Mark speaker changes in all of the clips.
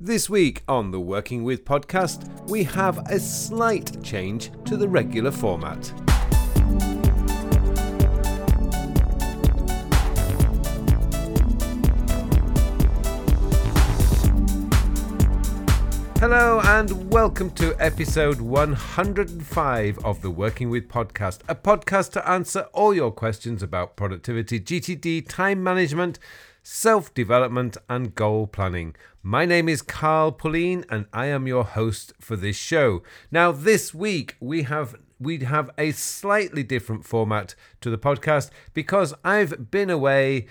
Speaker 1: This week on the Working With podcast, we have a slight change to the regular format. Hello and welcome to episode 105 of the Working With podcast, a podcast to answer all your questions about productivity, GTD, time management, self-development and goal planning. My name is Carl Pauline and I am your host for this show. Now this week we have a slightly different format to the podcast because I've been away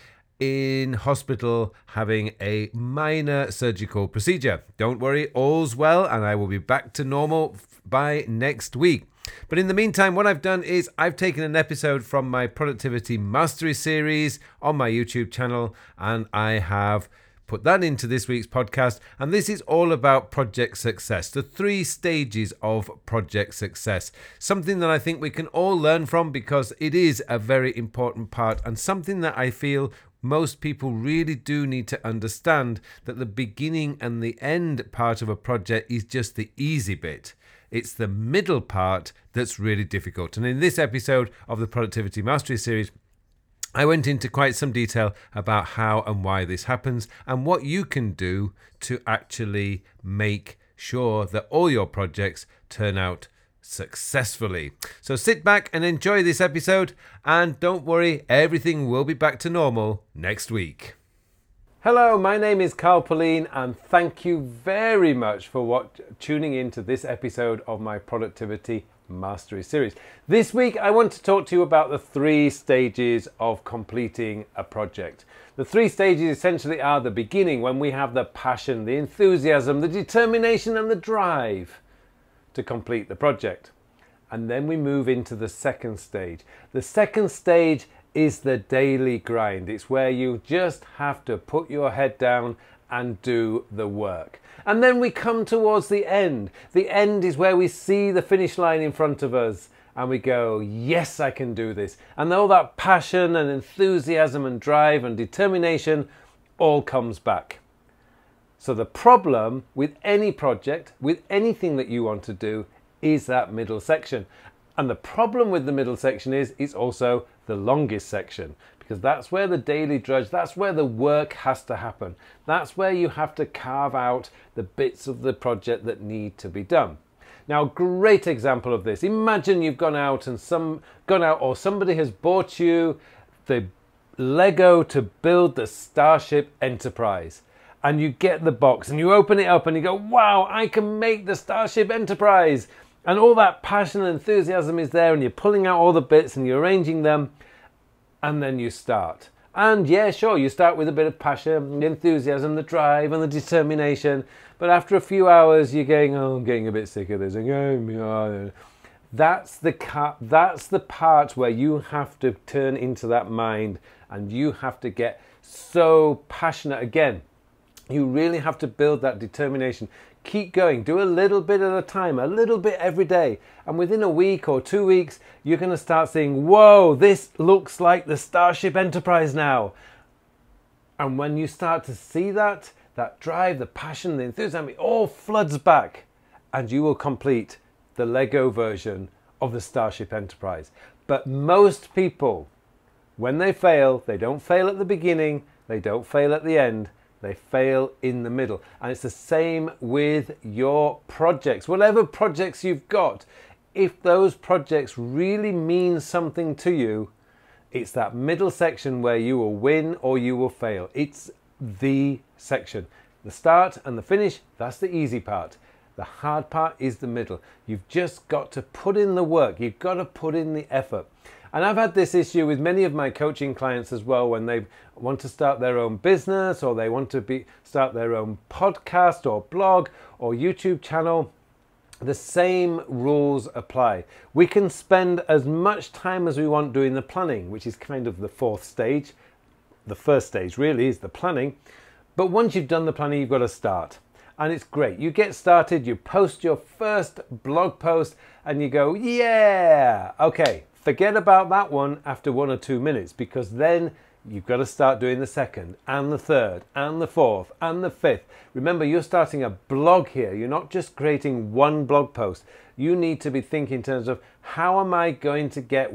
Speaker 1: in hospital having a minor surgical procedure. Don't worry, all's well and I will be back to normal by next week. But in the meantime, what I've done is I've taken an episode from my Productivity Mastery series on my YouTube channel and I have put that into this week's podcast. And this is all about project success, the 3 stages of project success. Something that I think we can all learn from because it is a very important part and something that I feel most people really do need to understand, that the beginning and the end part of a project is just the easy bit. It's the middle part that's really difficult. And in this episode of the Productivity Mastery series, I went into quite some detail about how and why this happens and what you can do to actually make sure that all your projects turn out successfully. So sit back and enjoy this episode, and don't worry, everything will be back to normal next week. Hello, my name is Carl Pauline and thank you very much for tuning into this episode of my Productivity Mastery series. This week I want to talk to you about the 3 stages of completing a project. The 3 stages essentially are the beginning, when we have the passion, the enthusiasm, the determination and the drive to complete the project. And then we move into the second stage. The second stage is the daily grind. It's where you just have to put your head down and do the work. And then we come towards the end. The end is where we see the finish line in front of us and we go, yes, I can do this. And all that passion and enthusiasm and drive and determination all comes back. So the problem with any project, with anything that you want to do, is that middle section. And the problem with the middle section is it's also the longest section, because that's where the daily drudge, that's where the work has to happen. That's where you have to carve out the bits of the project that need to be done. Now, great example of this. Imagine you've gone out or somebody has bought you the Lego to build the Starship Enterprise. And you get the box and you open it up and you go, wow, I can make the Starship Enterprise. And all that passion and enthusiasm is there and you're pulling out all the bits and you're arranging them. And then you start. And yeah, sure, you start with a bit of passion, the enthusiasm, the drive and the determination. But after a few hours, you're going, oh, I'm getting a bit sick of this. That's the part where you have to turn into that mind and you have to get so passionate again. You really have to build that determination. Keep going. Do a little bit at a time, a little bit every day. And within a week or 2 weeks, you're going to start saying, whoa, this looks like the Starship Enterprise now. And when you start to see that drive, the passion, the enthusiasm, it all floods back. And you will complete the Lego version of the Starship Enterprise. But most people, when they fail, they don't fail at the beginning, they don't fail at the end. They fail in the middle. And it's the same with your projects. Whatever projects you've got, if those projects really mean something to you, it's that middle section where you will win or you will fail. It's the section. The start and the finish, that's the easy part. The hard part is the middle. You've just got to put in the work. You've got to put in the effort. And I've had this issue with many of my coaching clients as well when they want to start their own business or they want to start their own podcast or blog or YouTube channel. The same rules apply. We can spend as much time as we want doing the planning, which is kind of the 4th stage. The first stage really is the planning. But once you've done the planning, you've got to start. And it's great. You get started, you post your first blog post and you go, yeah, okay. Forget about that one after 1 or 2 minutes, because then you've got to start doing the second and the third and the fourth and the fifth. Remember, you're starting a blog here. You're not just creating one blog post. You need to be thinking in terms of, how am I going to get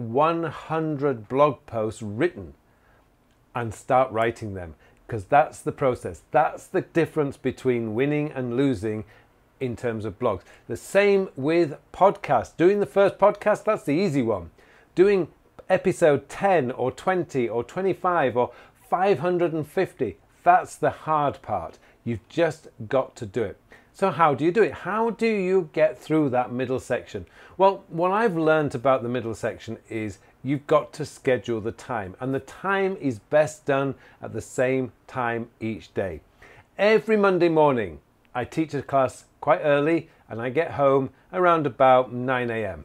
Speaker 1: 100 blog posts written, and start writing them, because that's the process. That's the difference between winning and losing in terms of blogs. The same with podcasts. Doing the first podcast, that's the easy one. Doing episode 10 or 20 or 25 or 550, that's the hard part. You've just got to do it. So how do you do it? How do you get through that middle section? Well, what I've learned about the middle section is you've got to schedule the time, and the time is best done at the same time each day. Every Monday morning, I teach a class quite early and I get home around about 9 a.m.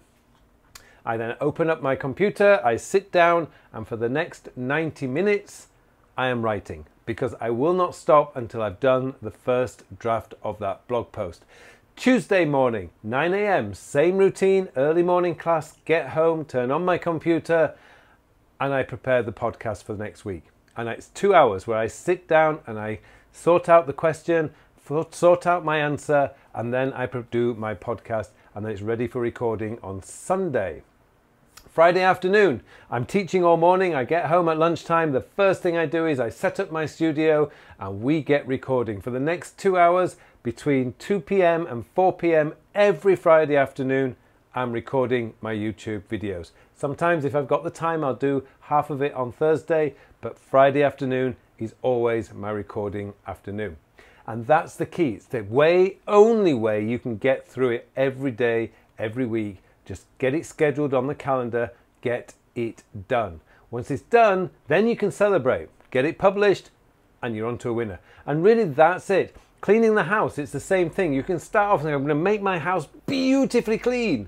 Speaker 1: I then open up my computer, I sit down, and for the next 90 minutes, I am writing, because I will not stop until I've done the first draft of that blog post. Tuesday morning, 9 a.m, same routine, early morning class, get home, turn on my computer, and I prepare the podcast for the next week. And it's 2 hours where I sit down and I sort out the question, sort out my answer, and then I do my podcast, and then it's ready for recording on Sunday. Friday afternoon, I'm teaching all morning. I get home at lunchtime. The first thing I do is I set up my studio and we get recording for the next 2 hours between 2 p.m. and 4 p.m. every Friday afternoon. I'm recording my YouTube videos. Sometimes if I've got the time, I'll do half of it on Thursday, but Friday afternoon is always my recording afternoon. And that's the key. It's the only way you can get through it every day, every week. Just get it scheduled on the calendar, get it done. Once it's done, then you can celebrate. Get it published and you're on to a winner. And really that's it. Cleaning the house, it's the same thing. You can start off saying, I'm going to make my house beautifully clean.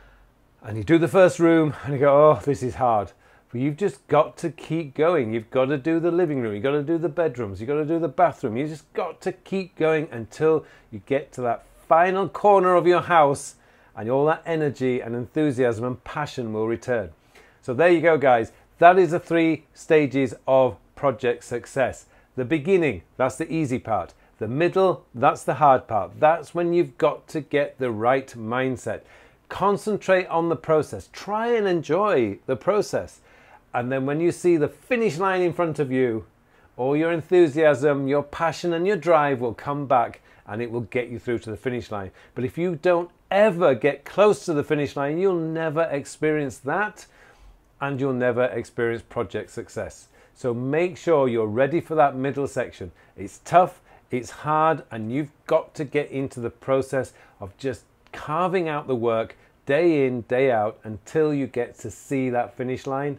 Speaker 1: And you do the first room and you go, oh, this is hard. But you've just got to keep going. You've got to do the living room. You've got to do the bedrooms. You've got to do the bathroom. You've just got to keep going until you get to that final corner of your house, and all that energy and enthusiasm and passion will return. So there you go, guys. That is the 3 stages of project success. The beginning, that's the easy part. The middle, that's the hard part. That's when you've got to get the right mindset. Concentrate on the process. Try and enjoy the process. And then when you see the finish line in front of you, all your enthusiasm, your passion and your drive will come back, and it will get you through to the finish line. But if you don't ever get close to the finish line, you'll never experience that, and you'll never experience project success. So make sure you're ready for that middle section. It's tough, it's hard, and you've got to get into the process of just carving out the work day in, day out, until you get to see that finish line,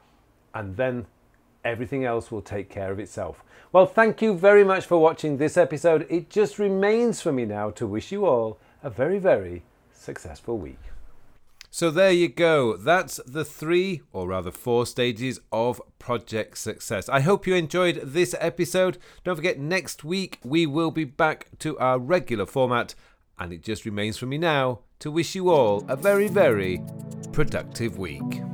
Speaker 1: and then everything else will take care of itself. Well, thank you very much for watching this episode. It just remains for me now to wish you all a very, very successful week. So there you go. That's the 3, or rather 4 stages of project success. I hope you enjoyed this episode. Don't forget, next week we will be back to our regular format, and it just remains for me now to wish you all a very, very productive week.